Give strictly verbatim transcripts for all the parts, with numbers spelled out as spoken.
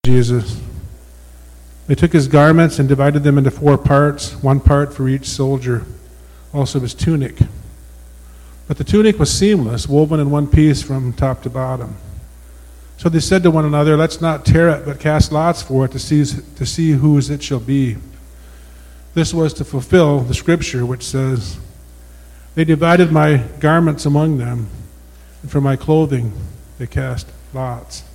Jesus. They took his garments and divided them into four parts, one part for each soldier, also his tunic. But the tunic was seamless, woven in one piece from top to bottom. So they said to one another, "Let's not tear it, but cast lots for it to see, to see whose it shall be." This was to fulfill the scripture which says, "They divided my garments among them, and for my clothing they cast lots."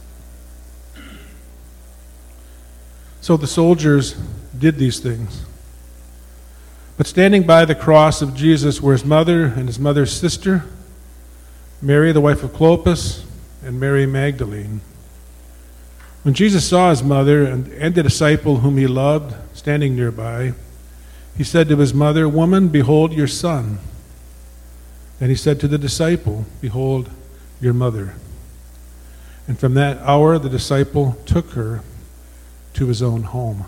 So the soldiers did these things. But standing by the cross of Jesus were his mother and his mother's sister, Mary, the wife of Clopas, and Mary Magdalene. When Jesus saw his mother and, and the disciple whom he loved standing nearby, he said to his mother, "Woman, behold your son." And he said to the disciple, "Behold your mother." And from that hour the disciple took her to his own home.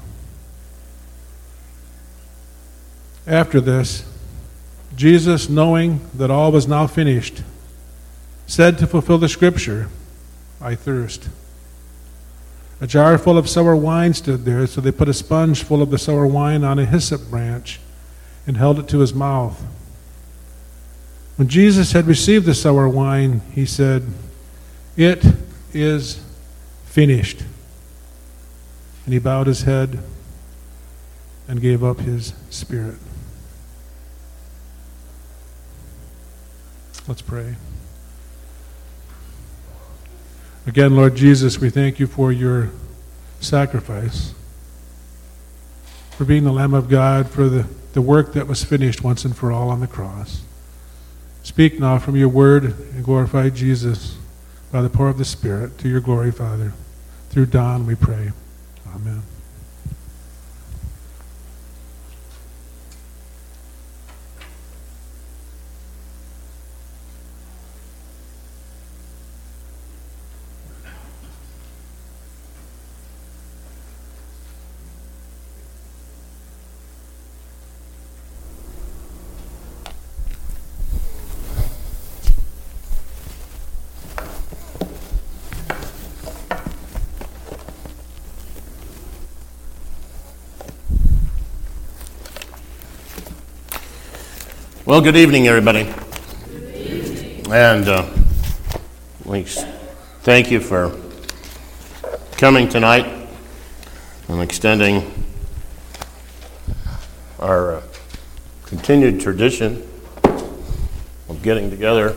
After this, Jesus, knowing that all was now finished, said to fulfill the scripture, "I thirst." A jar full of sour wine stood there, so they put a sponge full of the sour wine on a hyssop branch and held it to his mouth. When Jesus had received the sour wine, he said, "It is finished." And he bowed his head and gave up his spirit. Let's pray. Again, Lord Jesus, we thank you for your sacrifice, for being the Lamb of God, for the, the work that was finished once and for all on the cross. Speak now from your word and glorify Jesus by the power of the Spirit, to your glory, Father. Through Don we pray. Amen. Well, good evening, everybody. Good evening. And uh, we thank you for coming tonight and extending our uh, continued tradition of getting together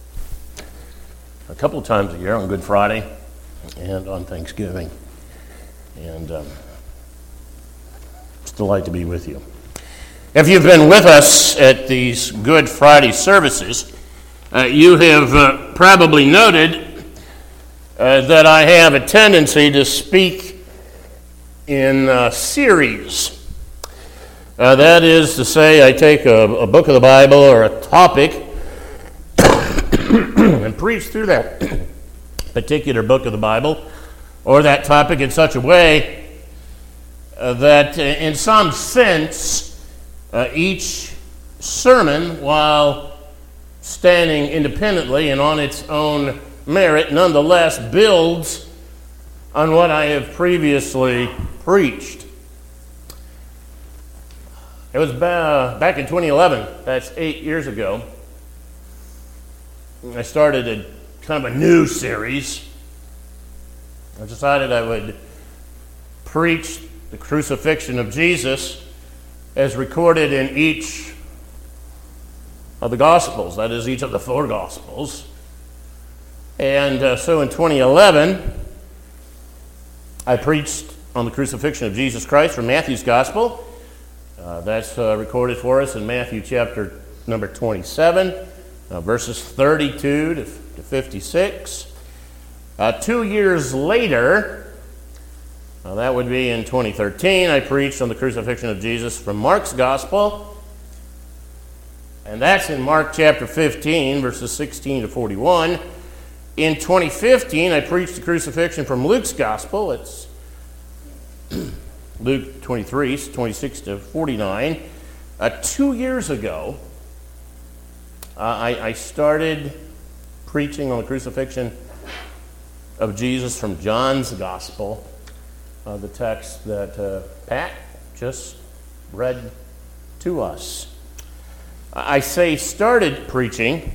a couple of times a year on Good Friday and on Thanksgiving. And um, it's a delight to be with you. If you've been with us at these Good Friday services, uh, you have uh, probably noted uh, that I have a tendency to speak in uh, series. Uh, that is to say, I take a, a book of the Bible or a topic and preach through that particular book of the Bible or that topic in such a way uh, that uh, in some sense Uh, each sermon, while standing independently and on its own merit, nonetheless builds on what I have previously preached. It was ba- back in twenty eleven, that's eight years ago, I started a kind of a new series. I decided I would preach the crucifixion of Jesus as recorded in each of the Gospels, that is, each of the four Gospels. And uh, so in twenty eleven, I preached on the crucifixion of Jesus Christ from Matthew's Gospel. Uh, that's uh, recorded for us in Matthew chapter number twenty-seven, uh, verses thirty-two to fifty-six. Uh, two years later, Uh, that would be in twenty thirteen, I preached on the crucifixion of Jesus from Mark's Gospel. And that's in Mark chapter fifteen, verses sixteen to forty-one. In twenty fifteen, I preached the crucifixion from Luke's Gospel. It's Luke twenty-three, twenty-six to forty-nine. Uh, two years ago, uh, I, I started preaching on the crucifixion of Jesus from John's Gospel. uh, the text that uh, Pat just read to us. I say started preaching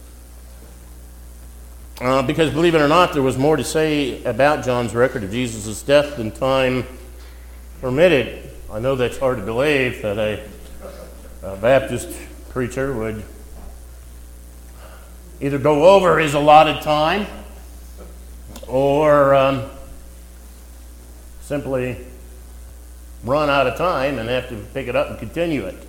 uh, because, believe it or not, there was more to say about John's record of Jesus' death than time permitted. I know that's hard to believe, that a, a Baptist preacher would either go over his allotted time or um, simply run out of time and have to pick it up and continue it.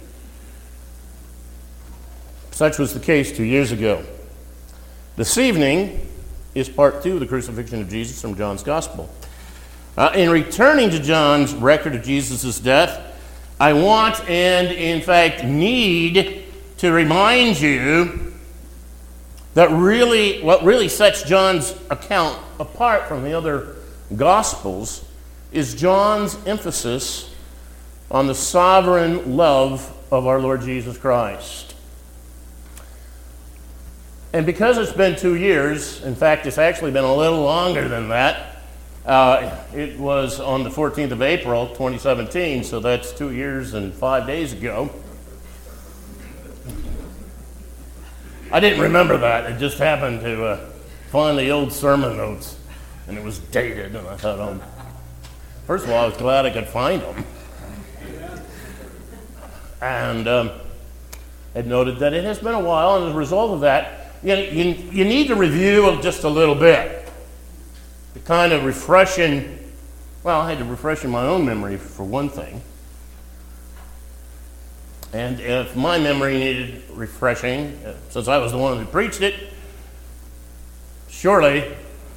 Such was the case two years ago. This evening is part two of the crucifixion of Jesus from John's Gospel. Uh, in returning to John's record of Jesus' death, I want and in fact need to remind you that really, what really sets John's account apart from the other Gospels is John's emphasis on the sovereign love of our Lord Jesus Christ. And because it's been two years, in fact, it's actually been a little longer than that. Uh, it was on the fourteenth of April, twenty seventeen, so that's two years and five days ago. I didn't remember that. It just happened to uh, find the old sermon notes, and it was dated, and I thought, oh, first of all, I was glad I could find them. And um, it noted that it has been a while, and as a result of that, you, you, you need to review just a little bit. The kind of refreshing, well, I had to refresh in my own memory for one thing. And if my memory needed refreshing, uh, since I was the one who preached it, surely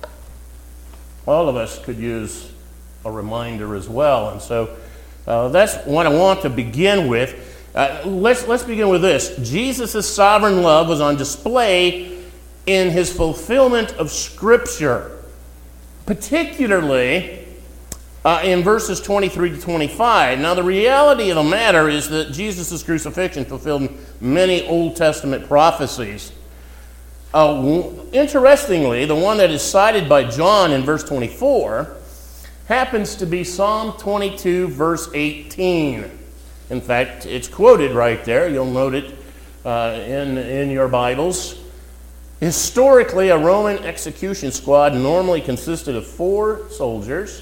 all of us could use a reminder as well. And so uh, that's what I want to begin with. Uh, let's, let's begin with this. Jesus' sovereign love was on display in his fulfillment of Scripture, particularly Uh, in verses twenty-three to twenty-five. Now, the reality of the matter is that Jesus' crucifixion fulfilled many Old Testament prophecies. Uh, w- interestingly, the one that is cited by John in verse twenty-four happens to be Psalm twenty-two, verse eighteen. In fact, it's quoted right there. You'll note it uh, in, in your Bibles. Historically, a Roman execution squad normally consisted of four soldiers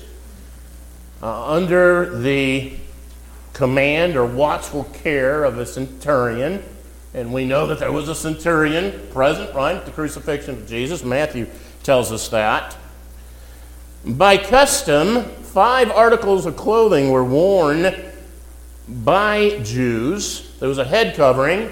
Uh, under the command or watchful care of a centurion. And we know that there was a centurion present, right, at the crucifixion of Jesus. Matthew tells us that. By custom, five articles of clothing were worn by Jews. There was a head covering,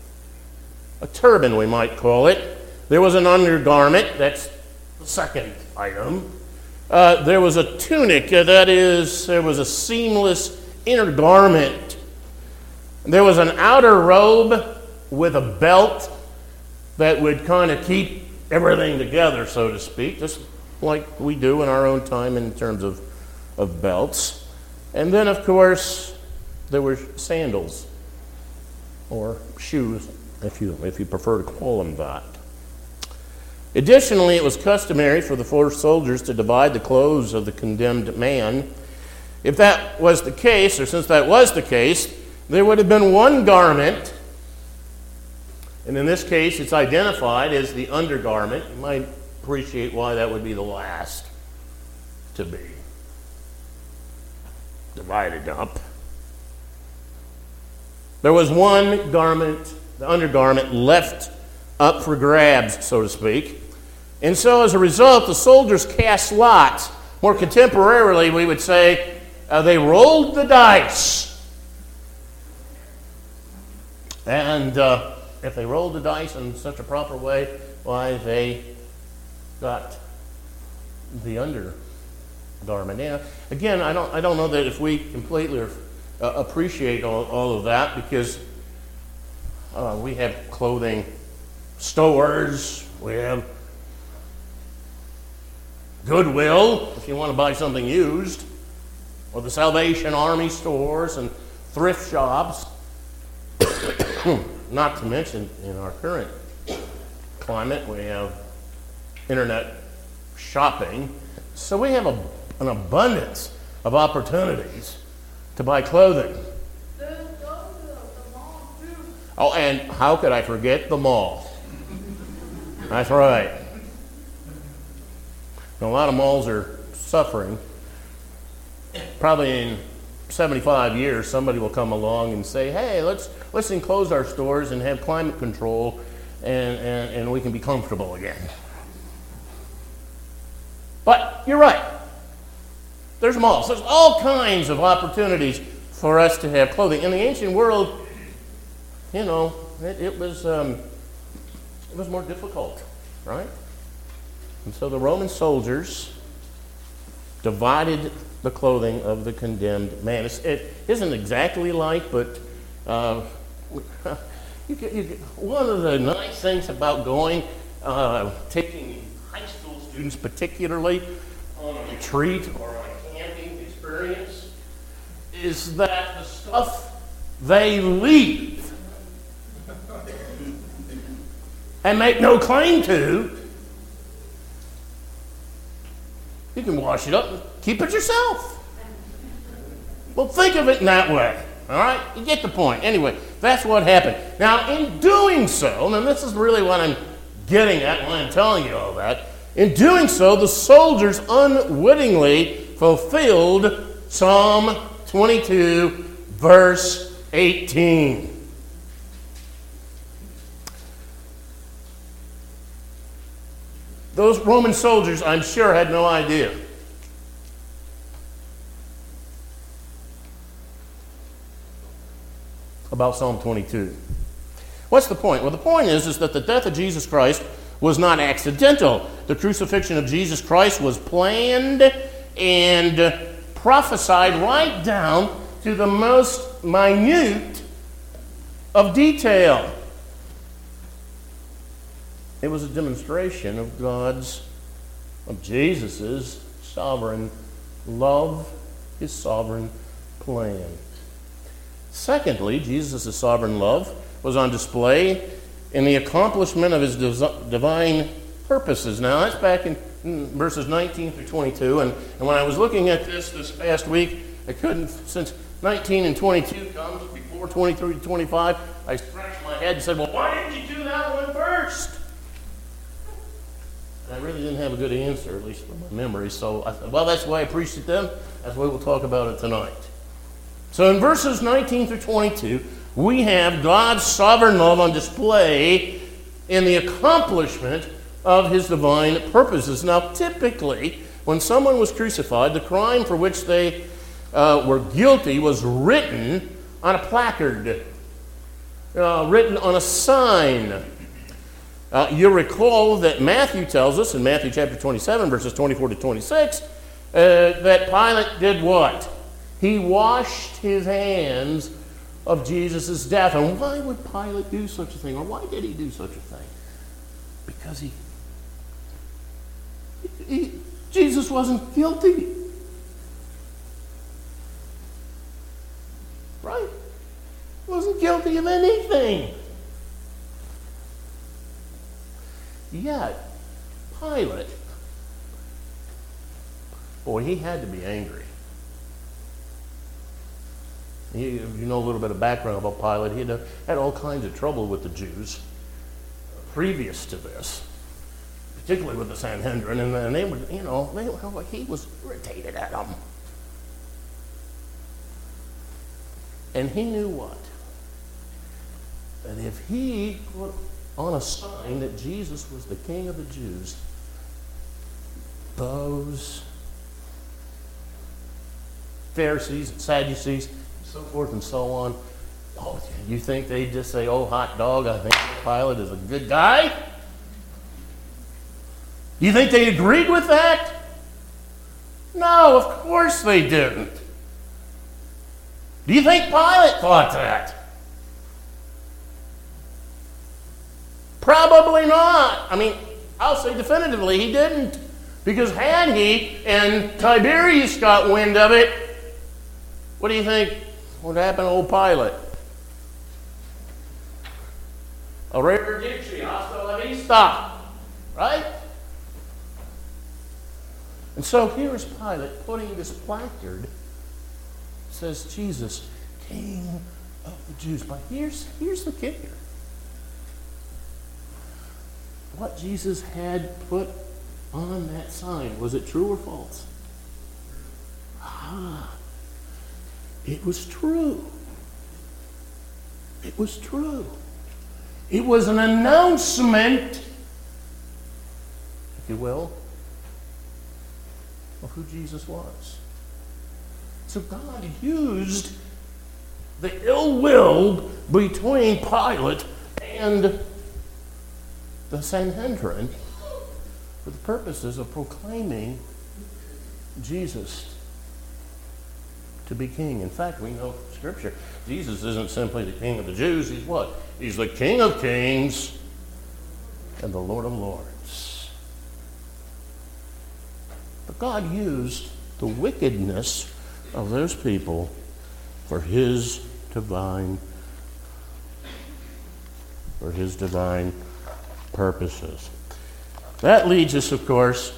a turban we might call it. There was an undergarment, that's the second item. Uh, there was a tunic, uh, that is, there was a seamless inner garment. There was an outer robe with a belt that would kind of keep everything together, so to speak, just like we do in our own time in terms of, of belts. And then, of course, there were sandals, or shoes, if you, if you prefer to call them that. Additionally, it was customary for the four soldiers to divide the clothes of the condemned man. If that was the case, or since that was the case, there would have been one garment, and in this case it's identified as the undergarment. You might appreciate why that would be the last to be divided up. There was one garment, the undergarment, left up for grabs, so to speak. And so as a result, the soldiers cast lots. More contemporarily, we would say uh, they rolled the dice. And uh, if they rolled the dice in such a proper way, why, they got the undergarment. Now, again, I don't, I don't know that if we completely uh, appreciate all, all of that, because uh, we have clothing stores, we have Goodwill, if you want to buy something used, or the Salvation Army stores and thrift shops, not to mention in our current climate, we have internet shopping. So we have a, an abundance of opportunities to buy clothing. Oh, and how could I forget the mall? That's right. A lot of malls are suffering. Probably in seventy-five years, somebody will come along and say, hey, let's let's enclose our stores and have climate control, and, and, and we can be comfortable again. But you're right. There's malls. There's all kinds of opportunities for us to have clothing. In the ancient world, you know, it, it was um, it was more difficult, right? And so the Roman soldiers divided the clothing of the condemned man. It's, it isn't exactly like, but uh, you get, you get, one of the nice things about going, uh, taking high school students particularly on a retreat or on a camping experience, is that the stuff they leave and make no claim to, you can wash it up and keep it yourself. Well, think of it in that way, all right? You get the point. Anyway, that's what happened. Now, in doing so, and this is really what I'm getting at when I'm telling you all that, in doing so, the soldiers unwittingly fulfilled Psalm twenty-two, verse eighteen. Those Roman soldiers, I'm sure, had no idea about Psalm twenty-two. What's the point? Well, the point is, is that the death of Jesus Christ was not accidental. The crucifixion of Jesus Christ was planned and prophesied right down to the most minute of detail. It was a demonstration of God's, of Jesus' sovereign love, his sovereign plan. Secondly, Jesus' sovereign love was on display in the accomplishment of his divine purposes. Now, that's back in verses nineteen through twenty-two, and, and when I was looking at this this past week, I couldn't, since nineteen and twenty-two comes before twenty-three to twenty-five, I scratched my head and said, well, why didn't you do that one first? I really didn't have a good answer, at least from my memory. So I thought, well, that's why I preached it then. That's why we'll talk about it tonight. So in verses nineteen through twenty-two, we have God's sovereign love on display in the accomplishment of his divine purposes. Now, typically, when someone was crucified, the crime for which they uh, were guilty was written on a placard, uh, written on a sign. Uh, you'll recall that Matthew tells us in Matthew chapter twenty-seven, verses twenty-four to twenty-six, uh, that Pilate did what? He washed his hands of Jesus' death. And why would Pilate do such a thing? Or why did he do such a thing? Because he, he Jesus wasn't guilty. Right? He wasn't guilty of anything. Yet, Pilate, boy, he had to be angry. You, you know a little bit of background about Pilate. He had, had all kinds of trouble with the Jews previous to this, particularly with the Sanhedrin, and, and they would, you know, they, he was irritated at them. And he knew what? That if he put on a sign that Jesus was the King of the Jews, those Pharisees and Sadducees, so forth and so on, oh, you think they'd just say, oh, hot dog, I think Pilate is a good guy? You think they agreed with that? No, of course they didn't. Do you think Pilate thought that? Probably not. I mean, I'll say definitively he didn't. Because had he and Tiberius got wind of it, what do you think would happen to old Pilate? Arrivederci, hasta la vista. Right? And so here is Pilate putting this placard, says Jesus, King of the Jews. But here's, here's the kicker. What Jesus had put on that sign, was it true or false? Ah, it was true. It was true. It was an announcement, if you will, of who Jesus was. So God used the ill will between Pilate and the Sanhedrin for the purposes of proclaiming Jesus to be king. In fact, we know from Scripture, Jesus isn't simply the King of the Jews. He's what? He's the King of kings and the Lord of lords. But God used the wickedness of those people for his divine for his divine purposes. That leads us, of course,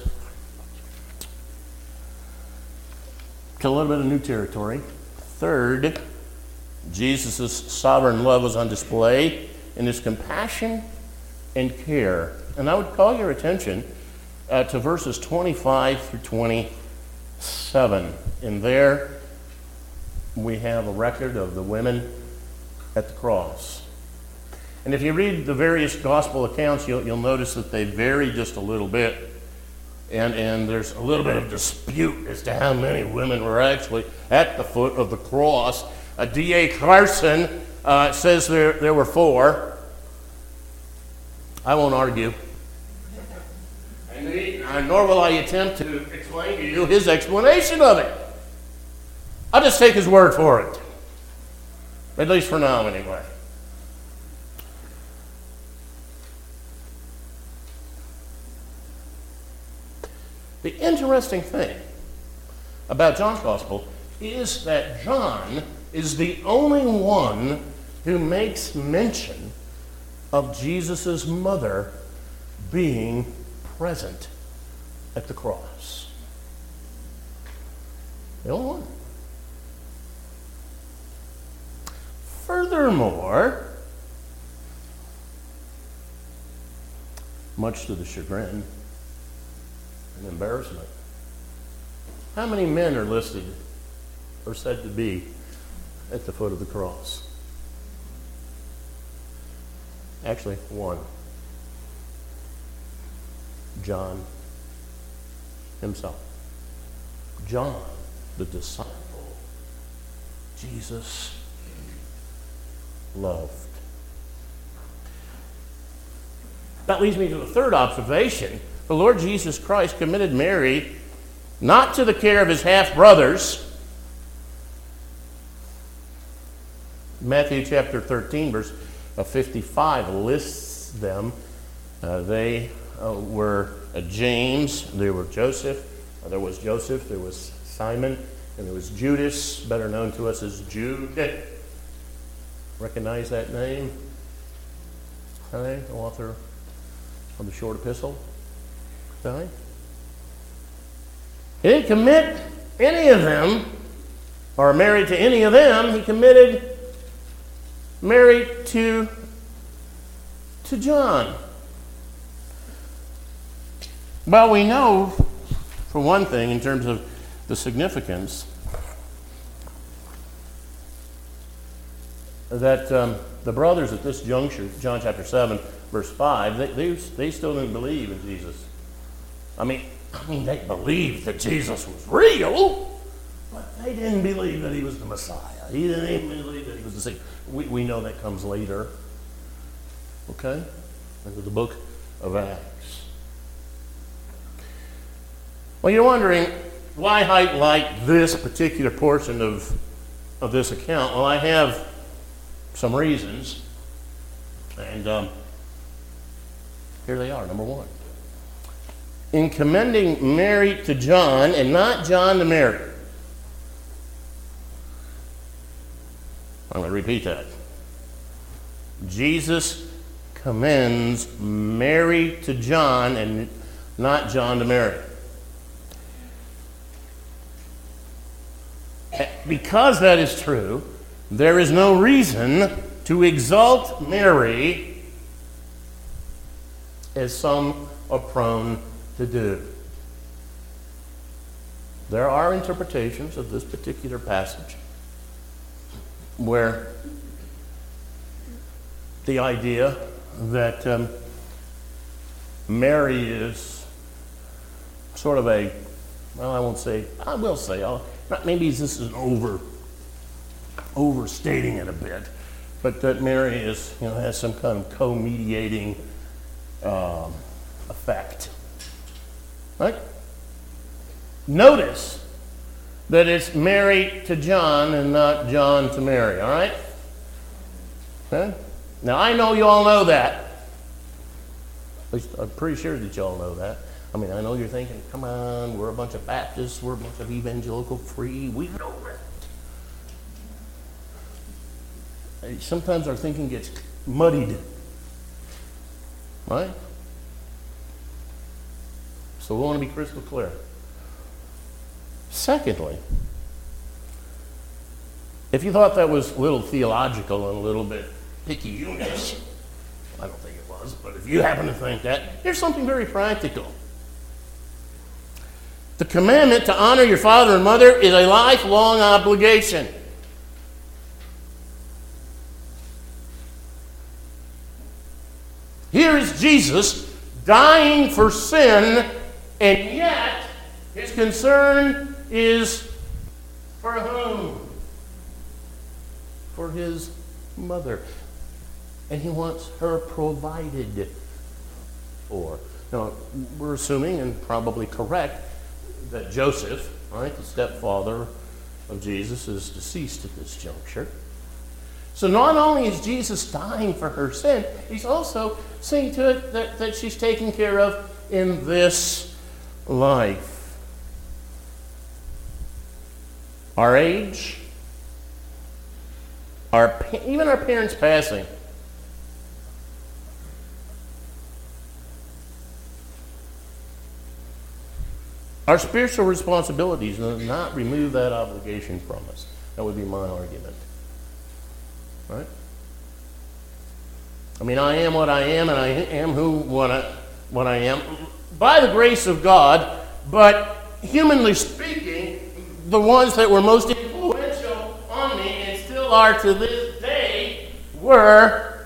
to a little bit of new territory. Third, Jesus' sovereign love was on display in his compassion and care. And I would call your attention uh, to verses twenty-five through twenty-seven. In there, we have a record of the women at the cross. And if you read the various gospel accounts, you'll, you'll notice that they vary just a little bit. And, and there's a little bit of dispute as to how many women were actually at the foot of the cross. Uh, D A Carson uh, says there, there were four. I won't argue. And he, uh, nor will I attempt to explain to you his explanation of it. I'll just take his word for it. At least for now, anyway. The interesting thing about John's Gospel is that John is the only one who makes mention of Jesus' mother being present at the cross. The only one. Furthermore, much to the chagrin and embarrassment, how many men are listed or said to be at the foot of the cross? Actually, one. John himself. John, the disciple Jesus loved. That leads me to the third observation. The Lord Jesus Christ committed Mary not to the care of his half-brothers. Matthew chapter thirteen, verse fifty-five lists them. Uh, they uh, were uh, James, there were Joseph, uh, there was Joseph, there was Simon, and there was Judas, better known to us as Jude. Recognize that name? Okay, the author of the short epistle. Okay. He didn't commit any of them, or married to any of them. He committed Mary to, to John. Well, we know, for one thing, in terms of the significance, that um, the brothers at this juncture, John chapter seven, verse five, they, they, they still didn't believe in Jesus. I mean, I mean, they believed that Jesus was real, but they didn't believe that he was the Messiah. He didn't even believe that he was the Savior. We, we know that comes later. Okay? Into the book of Acts. Well, you're wondering, why highlight this particular portion of, of this account? Well, I have some reasons. And um, here they are. Number one. In commending Mary to John and not John to Mary. I'm going to repeat that. Jesus commends Mary to John and not John to Mary. Because that is true, there is no reason to exalt Mary as some are prone to do. There are interpretations of this particular passage where the idea that um, Mary is sort of a, well, I won't say, I will say, I'll, maybe this is over, overstating it a bit, but that Mary is, you know, has some kind of co-mediating um, effect. Right? Notice that it's Mary to John and not John to Mary, all right? Okay? Now, I know you all know that. At least I'm pretty sure that you all know that. I mean, I know you're thinking, come on, we're a bunch of Baptists, we're a bunch of evangelical free, we know it. Sometimes our thinking gets muddied. Right? So we want to be crystal clear. Secondly, if you thought that was a little theological and a little bit picky-unish, I don't think it was, but if you happen to think that, here's something very practical. The commandment to honor your father and mother is a lifelong obligation. Here is Jesus dying for sin, and yet his concern is for whom? For his mother. And he wants her provided for. Now, we're assuming, and probably correct, that Joseph, right, the stepfather of Jesus, is deceased at this juncture. So not only is Jesus dying for her sin, he's also seeing to it that, that she's taken care of in this life. Our age, our even our parents passing, our spiritual responsibilities do not remove that obligation from us. That would be my argument. Right? I mean, I am what I am, and I am who what I, what I am by the grace of God, but humanly speaking, the ones that were most influential on me and still are to this day were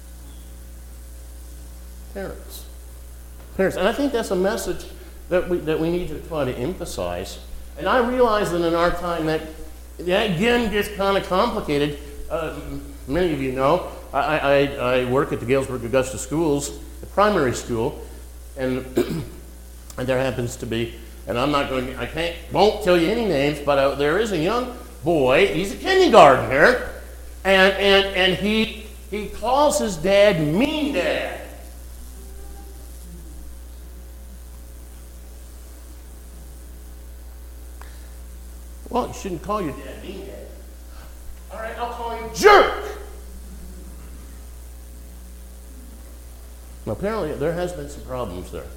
parents. Parents. And I think that's a message that we, that we need to try to emphasize. And I realize that in our time that, that again gets kind of complicated. Uh, many of you know, I, I, I work at the Galesburg Augusta Schools, the primary school, and, and there happens to be, and I'm not going to, I can't, won't tell you any names, but uh, there is a young boy, he's a kindergartner, and, and, and he, he calls his dad Mean Dad. Well, you shouldn't call your dad Mean Dad. All right, I'll call you Jerk. Now, apparently, there has been some problems there.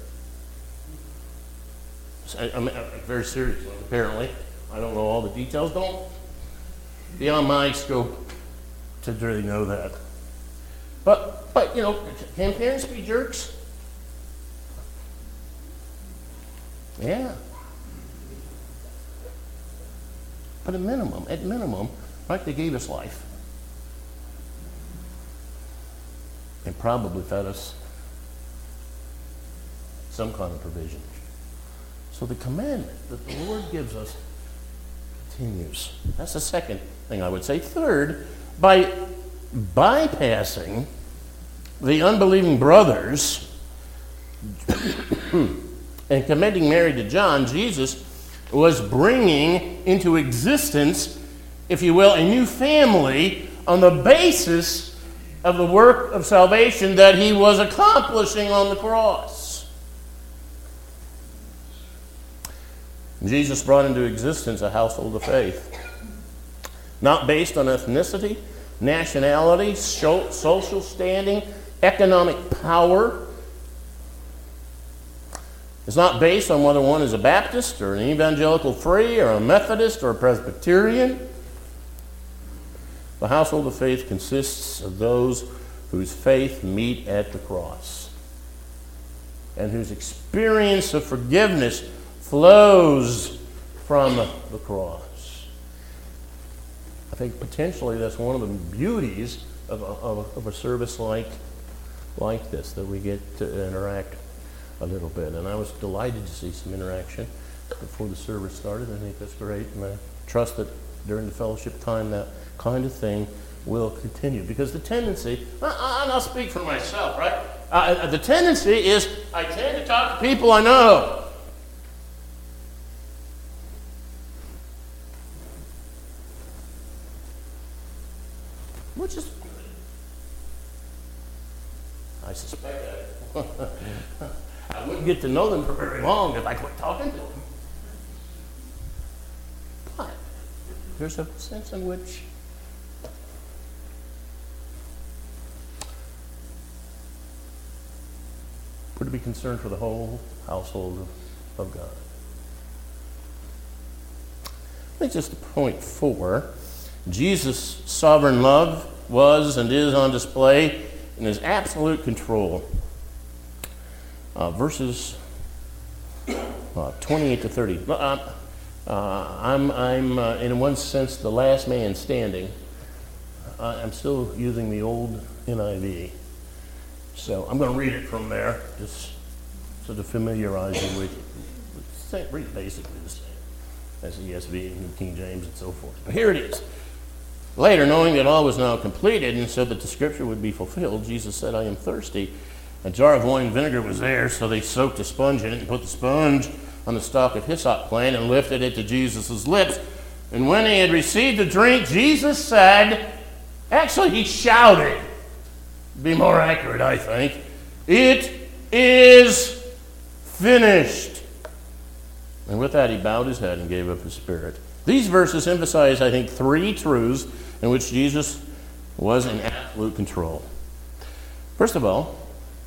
I, I mean, very serious ones, apparently. I don't know all the details. Don't beyond my scope to really know that. But, but you know, can parents be jerks? Yeah. But at minimum, at minimum, right, they gave us life. And probably fed us some kind of provision. So the commandment that the Lord gives us continues. That's the second thing I would say. Third, by bypassing the unbelieving brothers and commending Mary to John, Jesus was bringing into existence, if you will, a new family on the basis of the work of salvation that he was accomplishing on the cross. Jesus brought into existence a household of faith, not based on ethnicity, nationality, social standing, economic power. It's not based on whether one is a Baptist or an evangelical free or a Methodist or a Presbyterian. The household of faith consists of those whose faith meet at the cross and whose experience of forgiveness flows from the cross. I think potentially that's one of the beauties of a, of, of a service like, like this, that we get to interact a little bit. And I was delighted to see some interaction before the service started. I think that's great, and I trust that during the fellowship time that kind of thing will continue. Because the tendency, and I'll speak for myself, right? Uh, the tendency is I tend to talk to people I know. Which is, I suspect I, I wouldn't get to know them for very long if I quit talking to them. But there's a sense in which we're to be concerned for the whole household of, of God. I think just to point four, Jesus' sovereign love was and is on display in his absolute control. Uh, verses uh, twenty-eight to thirty. Uh, uh, I'm, I'm uh, in one sense, the last man standing. Uh, I'm still using the old N I V. So I'm going to read it from there, just so to familiarize you with it. Read basically the same as the E S V and King James and so forth. But here it is. Later, knowing that all was now completed, and so that the scripture would be fulfilled, Jesus said, I am thirsty. A jar of wine vinegar was there, so they soaked a sponge in it and put the sponge on the stalk of hyssop plant and lifted it to Jesus' lips. And when he had received the drink, Jesus said, actually he shouted, be more accurate, I think, it is finished. And with that, he bowed his head and gave up his spirit. These verses emphasize, I think, three truths in which Jesus was in absolute control. First of all,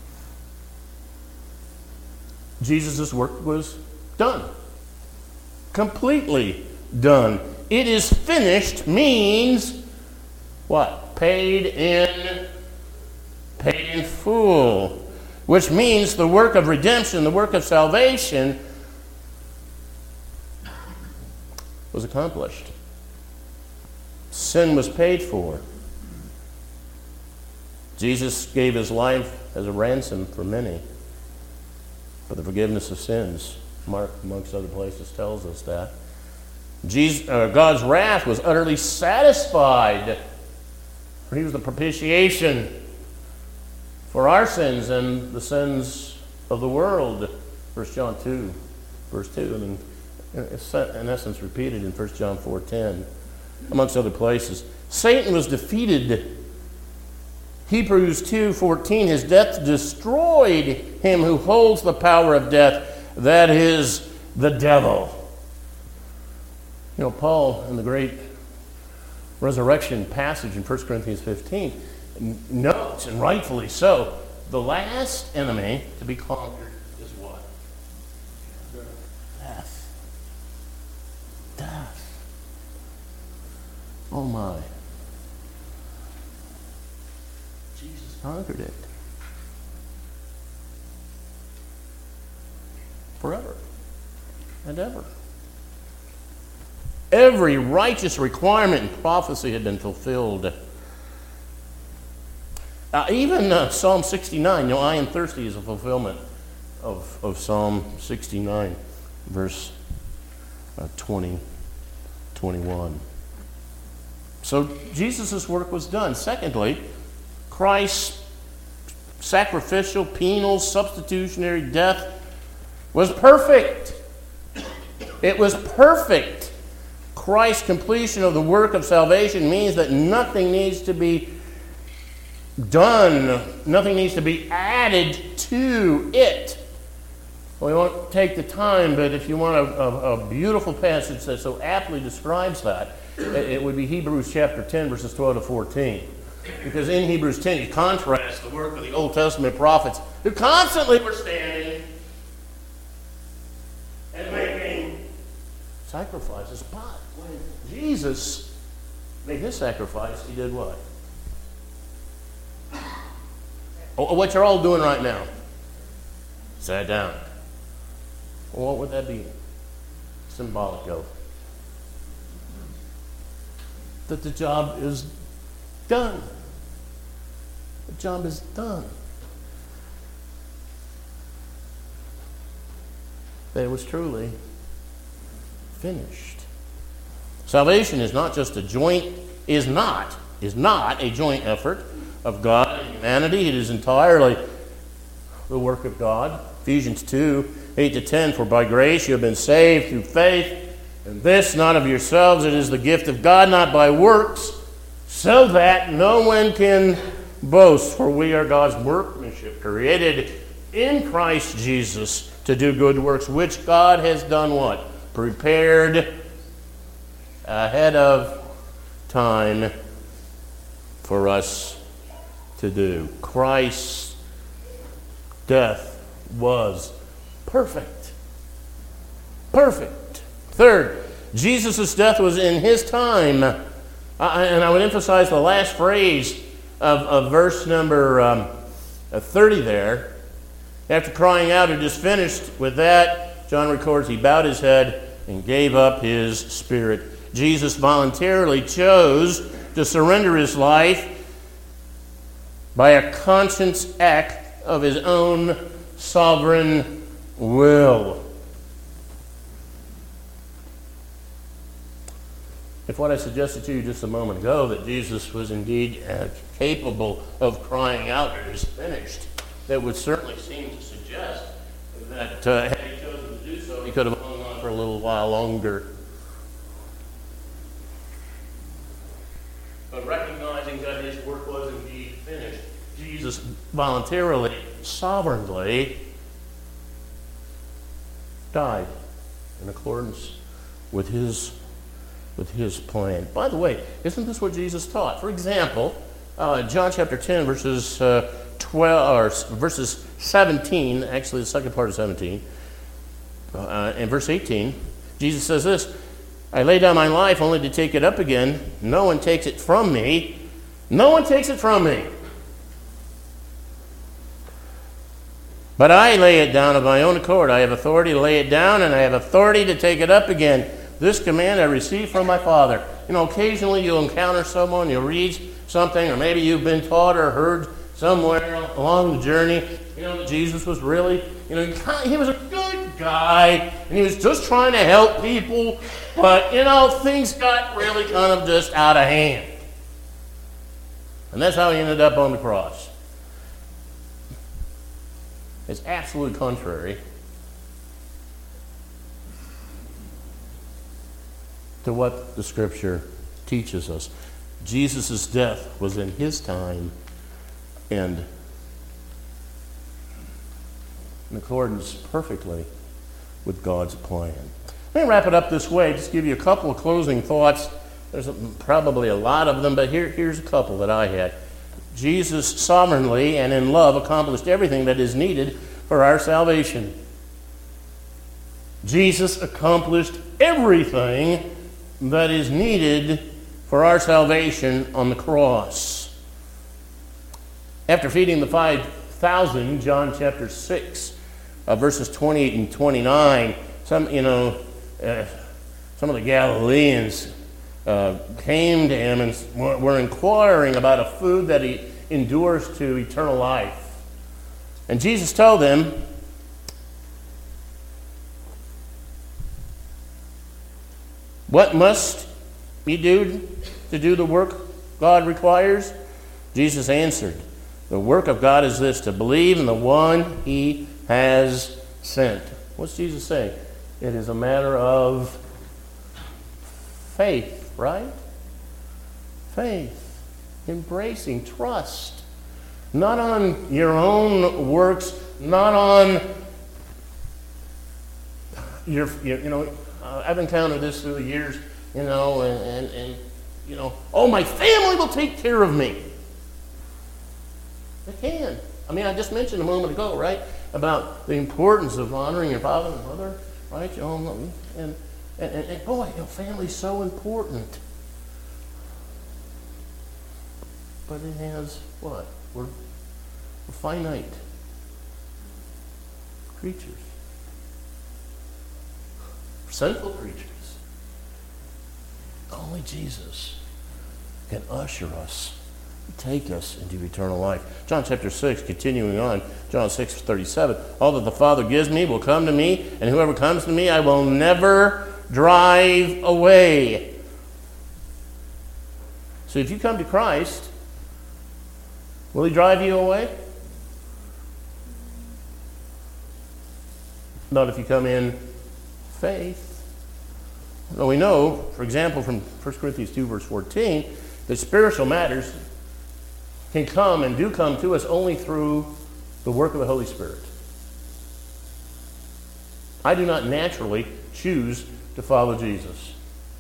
Jesus' work was done. Completely done. It is finished means what? Paid in, paid in full. Which means the work of redemption, the work of salvation was accomplished. Sin was paid for. Jesus gave his life as a ransom for many, for the forgiveness of sins. Mark, amongst other places, tells us that. Jesus, uh, God's wrath was utterly satisfied, for he was the propitiation for our sins and the sins of the world. First John two, verse two, and it's in essence repeated in First John four ten, amongst other places. Satan was defeated. Hebrews two fourteen, his death destroyed him who holds the power of death, that is, the devil. You know, Paul, in the great resurrection passage in First Corinthians fifteen, notes, and rightfully so, the last enemy to be conquered is what? Death. Death. Oh my. Jesus conquered it. Forever and ever. Every righteous requirement in prophecy had been fulfilled. Uh, even uh, Psalm sixty-nine, you know, I am thirsty is a fulfillment of, of Psalm sixty-nine, verse uh, twenty, twenty-one. So Jesus' work was done. Secondly, Christ's sacrificial, penal, substitutionary death was perfect. It was perfect. Christ's completion of the work of salvation means that nothing needs to be done, nothing needs to be added to it. We won't take the time, but if you want a, a, a beautiful passage that so aptly describes that, it, it would be Hebrews chapter ten, verses twelve to fourteen. Because in Hebrews ten, you contrast the work of the Old Testament prophets who constantly were standing sacrifices. But when Jesus made his sacrifice, he did what? Oh, what you're all doing right now. Sat down. Well, what would that be symbolic of? That the job is done. The job is done. That it was truly finished. Salvation is not just a joint, is not, is not a joint effort of God and humanity. It is entirely the work of God. Ephesians two, eight to ten, for by grace you have been saved through faith, and this not of yourselves, it is the gift of God, not by works, so that no one can boast. For we are God's workmanship, created in Christ Jesus to do good works, which God has done what? Prepared ahead of time for us to do. Christ's death was perfect. Perfect. Third, Jesus' death was in his time. Uh, and I would emphasize the last phrase of, of verse number um, thirty there. After crying out, it is finished. With that, John records, he bowed his head and gave up his spirit. Jesus voluntarily chose to surrender his life by a conscious act of his own sovereign will. If what I suggested to you just a moment ago, that Jesus was indeed uh, capable of crying out, it is finished, that would certainly seem to suggest that uh, had he chosen to do so, he could have hung on for a little while longer. But recognizing that his work was indeed finished, Jesus voluntarily, sovereignly died in accordance with his with his plan. By the way, isn't this what Jesus taught? For example, uh, John chapter ten, verses uh, twelve or verses seventeen. Actually, the second part of seventeen, uh, and verse eighteen. Jesus says this: "I lay down my life only to take it up again. No one takes it from me. No one takes it from me. But I lay it down of my own accord. I have authority to lay it down, and I have authority to take it up again. This command I received from my Father." You know, occasionally you'll encounter someone, you'll read something, or maybe you've been taught or heard somewhere along the journey, you know, that Jesus was really, you know, he was a good guy, and he was just trying to help people, but, you know, things got really kind of just out of hand. And that's how he ended up on the cross. It's absolutely contrary to what the Scripture teaches us. Jesus' death was in his time and in accordance perfectly with God's plan. Let me wrap it up this way, just give you a couple of closing thoughts. There's a, probably a lot of them, but here, here's a couple that I had. Jesus sovereignly and in love accomplished everything that is needed for our salvation. Jesus accomplished everything that is needed for our salvation on the cross. After feeding the five thousand, John chapter six, uh, verses twenty-eight and twenty-nine, some, you know, uh, some of the Galileans uh, came to him and were inquiring about a food that he endures to eternal life. And Jesus told them, "What must we do to do the work God requires?" Jesus answered, "The work of God is this, to believe in the one he has sent." What's Jesus saying? It is a matter of faith, right? Faith. Embracing, trust. Not on your own works, not on your, your you know, uh, I've encountered this through the years, you know, and, and, and, you know, oh, my family will take care of me. They can. I mean, I just mentioned a moment ago, right, about the importance of honoring your father and mother, right? You know, and And, and, and boy, you know, family's so important. But it has what? We're, we're finite creatures. Sinful creatures. Only Jesus can usher us, take us into eternal life. John chapter six, continuing on, John six thirty-seven. All that the Father gives me will come to me, and whoever comes to me I will never drive away. So if you come to Christ, will he drive you away? Not if you come in faith. Now we know, for example, from First Corinthians two, verse fourteen, that spiritual matters can come and do come to us only through the work of the Holy Spirit. I do not naturally choose to follow Jesus.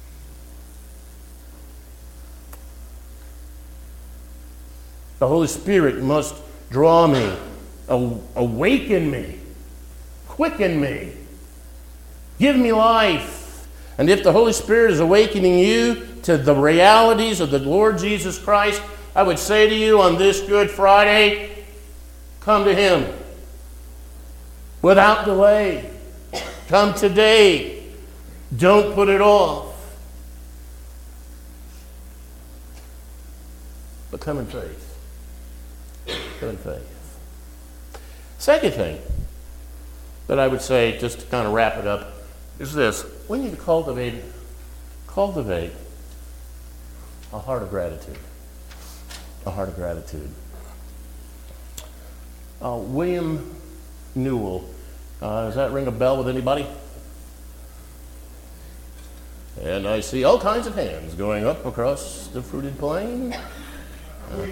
The Holy Spirit must draw me, awaken me, quicken me, give me life. And if the Holy Spirit is awakening you to the realities of the Lord Jesus Christ, I would say to you on this Good Friday, come to Him without delay. Come today. Don't put it off. But come in faith. Come in faith. Second thing that I would say, just to kind of wrap it up, is this. We need to cultivate, cultivate a heart of gratitude. A heart of gratitude. Uh, William Newell. Uh, does that ring a bell with anybody? And I see all kinds of hands going up across the fruited plain. Uh,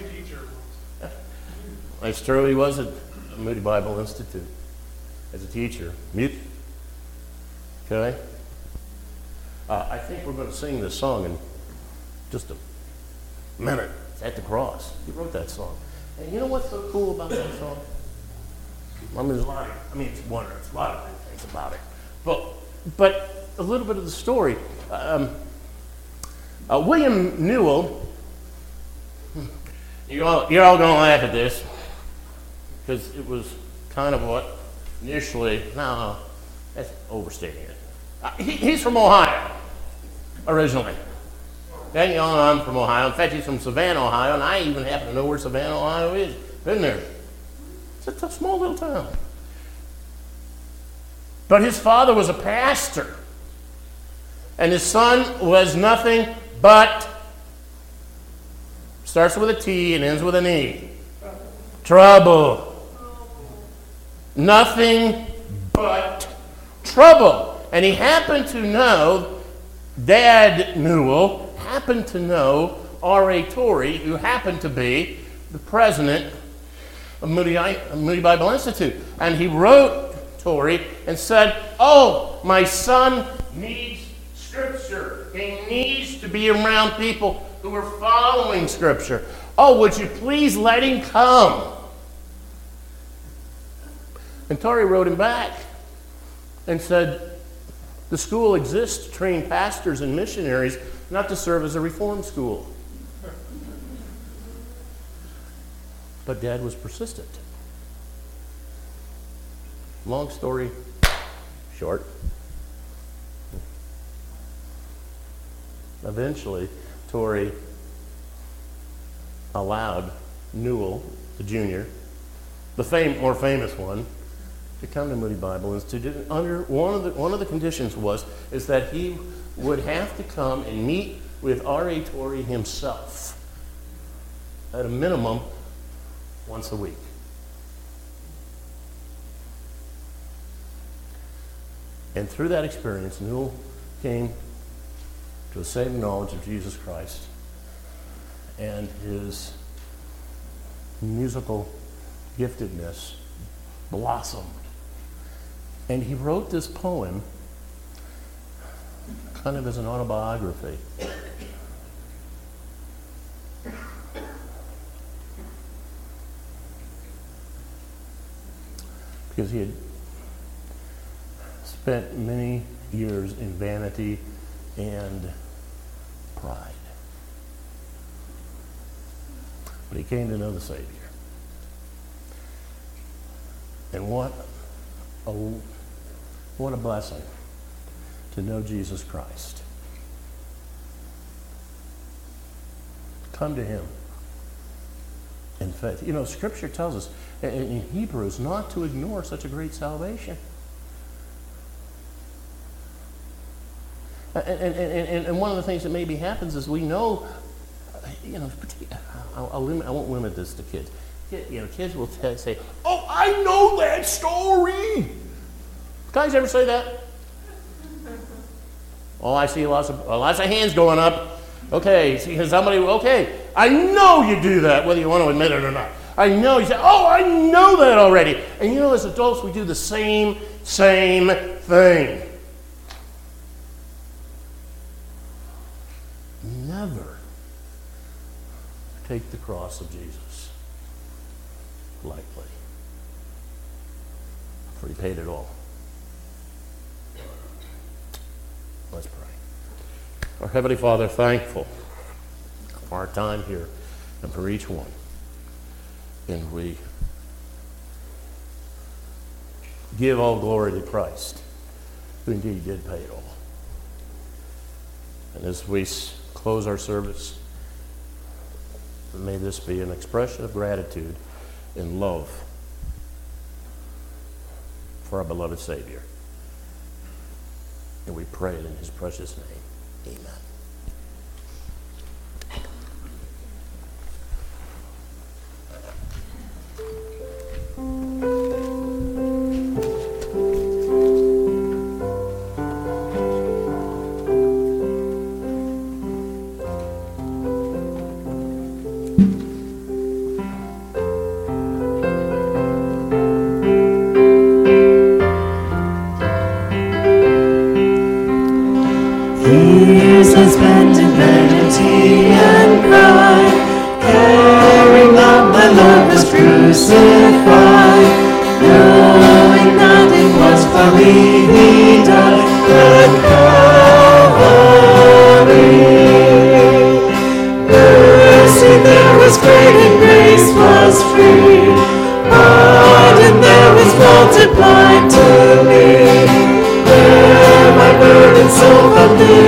it's true, he was at Moody Bible Institute as a teacher. Mute. Okay? Uh, I think we're going to sing this song in just a minute. It's At the Cross. He wrote that song. And you know what's so cool about that song? I mean, there's a lot of, I mean, it's one, there's a lot of good things about it. But, but a little bit of the story. Um, uh, William Newell, you're all, you're all going to laugh at this, because it was kind of what initially, no, that's overstating it. Uh, he, he's from Ohio, originally. And you all know I'm from Ohio. In fact, he's from Savannah, Ohio, and I even happen to know where Savannah, Ohio is. Been there. It's a small little town. But his father was a pastor. And his son was nothing but, starts with a T and ends with an E. Trouble. Nothing but trouble. And he happened to know, Dad Newell happened to know R A Torrey, who happened to be the president of Moody, Moody Bible Institute. And he wrote Torrey and said, oh, my son needs Scripture. He needs to be around people who are following Scripture. Oh, would you please let him come? And Torrey wrote him back and said, the school exists to train pastors and missionaries, not to serve as a reform school. But Dad was persistent. Long story short. Eventually, Torrey allowed Newell, the junior, the fame, more famous one, to come to Moody Bible Institute. Under one of the one of the conditions was is that he would have to come and meet with R A Torrey himself, at a minimum, once a week. And through that experience, Newell came to a saving knowledge of Jesus Christ, and his musical giftedness blossomed. And he wrote this poem kind of as an autobiography. Because he had spent many years in vanity and pride. But he came to know the Savior. And what a, what a blessing to know Jesus Christ. Come to him in faith. You know, Scripture tells us in Hebrews not to ignore such a great salvation. And, and, and, and one of the things that maybe happens is we know, you know, I'll, I'll limit, I won't limit this to kids. You know, kids will t- say, "Oh, I know that story." Guys ever say that? Oh, I see lots of lots of hands going up. Okay, see somebody. Okay, I know you do that, whether you want to admit it or not. I know you say, "Oh, I know that already." And you know, as adults, we do the same same thing. Never take the cross of Jesus lightly, for he paid it all. Let's pray. Our Heavenly Father, thankful for our time here and for each one. And we give all glory to Christ, who indeed did pay it all. And as we close our service, may this be an expression of gratitude and love for our beloved Savior. And we pray it in his precious name. Amen. Years I spent in vanity and pride, caring that my Lord was crucified, knowing that it was for me he died at Calvary. Mercy there was great and grace was free, pardon there was multiplied to me. There my burden so found